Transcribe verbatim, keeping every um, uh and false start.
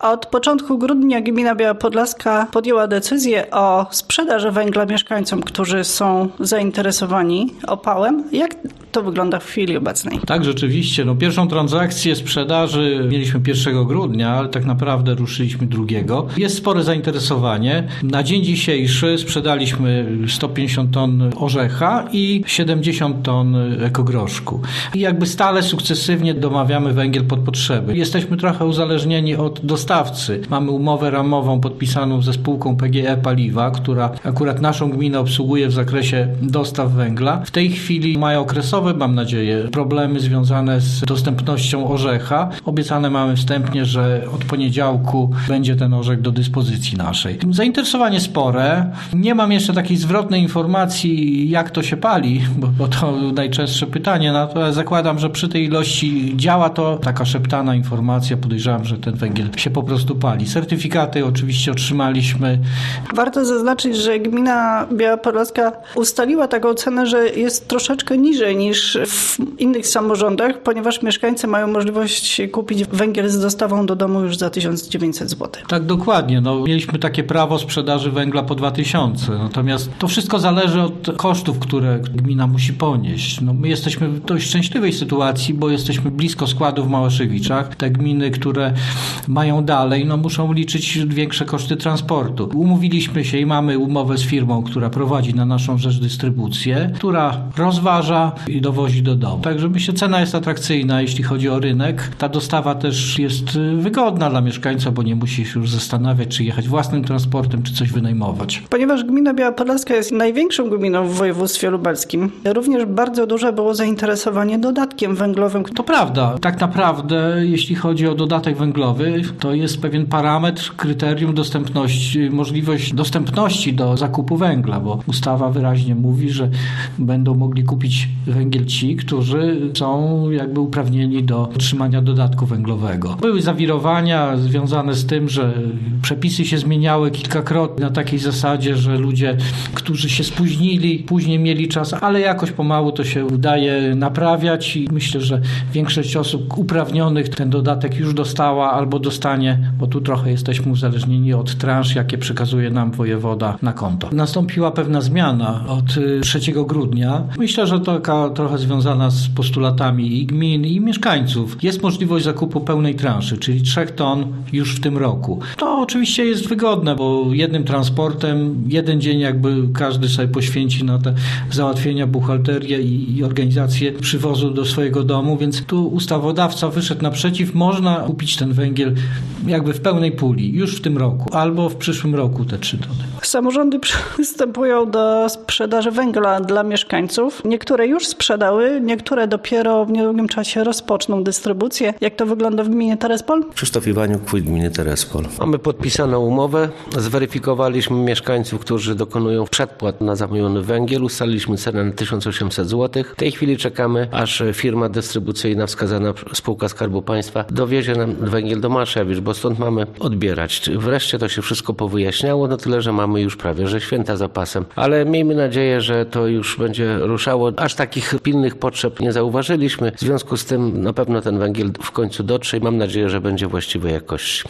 Od początku grudnia gmina Biała Podlaska podjęła decyzję o sprzedaży węgla mieszkańcom, którzy są zainteresowani opałem. Jak to wygląda w chwili obecnej? Tak, rzeczywiście. No, pierwszą transakcję sprzedaży mieliśmy pierwszego grudnia, ale tak naprawdę ruszyliśmy drugiego. Jest spore zainteresowanie. Na dzień dzisiejszy sprzedaliśmy sto pięćdziesiąt ton orzecha i siedemdziesiąt ton ekogroszku. I jakby stale, sukcesywnie domawiamy węgiel pod potrzeby. Jesteśmy trochę uzależnieni od dostawcy. Mamy umowę ramową podpisaną ze spółką P G E Paliwa, która akurat naszą gminę obsługuje w zakresie dostaw węgla. W tej chwili mają okresowe, mam nadzieję, problemy związane z dostępnością orzecha. Obiecane mamy wstępnie, że od poniedziałku będzie ten orzech do dyspozycji naszej. Zainteresowanie spore. Nie mam jeszcze takiej zwrotnej informacji, jak to się pali, bo, bo to najczęstsze pytanie. Natomiast zakładam, że przy tej ilości działa to taka szeptana informacja. Podejrzewam, że ten węgiel się po prostu pali. Certyfikaty oczywiście otrzymaliśmy. Warto zaznaczyć, że gmina Biała Podlaska ustaliła taką cenę, że jest troszeczkę niżej niż w innych samorządach, ponieważ mieszkańcy mają możliwość kupić węgiel z dostawą do domu już za tysiąc dziewięćset złotych. Tak, dokładnie. No, mieliśmy takie prawo sprzedaży węgla po dwa tysiące. Natomiast to wszystko zależy od kosztów, które gmina musi ponieść. No, my jesteśmy w dość szczęśliwej sytuacji, bo jesteśmy blisko składu w Małaszewiczach. Te gminy, które mają dalej, no muszą liczyć większe koszty transportu. Umówiliśmy się i mamy umowę z firmą, która prowadzi na naszą rzecz dystrybucję, która rozważa i dowozi do domu. Także myślę, cena jest atrakcyjna, jeśli chodzi o rynek. Ta dostawa też jest wygodna dla mieszkańca, bo nie musi się już zastanawiać, czy jechać własnym transportem, czy coś wynajmować. Ponieważ gmina Biała Podlaska jest największą gminą w województwie lubelskim, również bardzo duże było zainteresowanie dodatkiem węglowym. To prawda. Tak naprawdę, jeśli chodzi o dodatek węglowy, to jest pewien parametr, kryterium dostępności, możliwość dostępności do zakupu węgla, bo ustawa wyraźnie mówi, że będą mogli kupić węgiel ci, którzy są jakby uprawnieni do otrzymania dodatku węglowego. Były zawirowania związane z tym, że przepisy się zmieniały kilkakrotnie na takiej zasadzie, że ludzie, którzy się spóźnili, później mieli czas, ale jakoś pomału to się udaje naprawiać i myślę, że większość osób uprawnionych ten dodatek już dostała albo dostanie, bo tu trochę jesteśmy uzależnieni od transz, jakie przekazuje nam wojewoda na konto. Nastąpiła pewna zmiana od trzeciego grudnia. Myślę, że to taka trochę związana z postulatami i gmin, i mieszkańców. Jest możliwość zakupu pełnej transzy, czyli trzech ton już w tym roku. To oczywiście jest wygodne, bo jednym transportem, jeden dzień jakby każdy sobie poświęci na te załatwienia, buchalterię i, i organizację przywozu do swojego domu, więc tu ustawodawca wyszedł naprzeciw. Można kupić ten węgiel jakby w pełnej puli już w tym roku, albo w przyszłym roku te trzy tony. Samorządy przystępują do sprzedaży węgla dla mieszkańców. Niektóre już sprzedały, niektóre dopiero w niedługim czasie rozpoczną dystrybucję. Jak to wygląda w gminie Terespol? Krzysztof Iwaniuk, wójt gminy Terespol. Mamy podpisaną umowę, zweryfikowaliśmy mieszkańców, którzy dokonują przedpłat na zamówiony węgiel, ustaliliśmy cenę na tysiąc osiemset złotych. W tej chwili czekamy, aż firma dystrybucyjna wskazana spółka Skarbu Państwa dowiezie nam węgiel do Małaszewic, bo stąd mamy odbierać. Wreszcie to się wszystko powyjaśniało, no tyle, że mamy już prawie, że święta za pasem. Ale miejmy nadzieję, że to już będzie ruszało. Aż takich pilnych potrzeb nie zauważyliśmy. W związku z tym na pewno ten węgiel w końcu dotrze i mam nadzieję, że będzie właściwej jakości.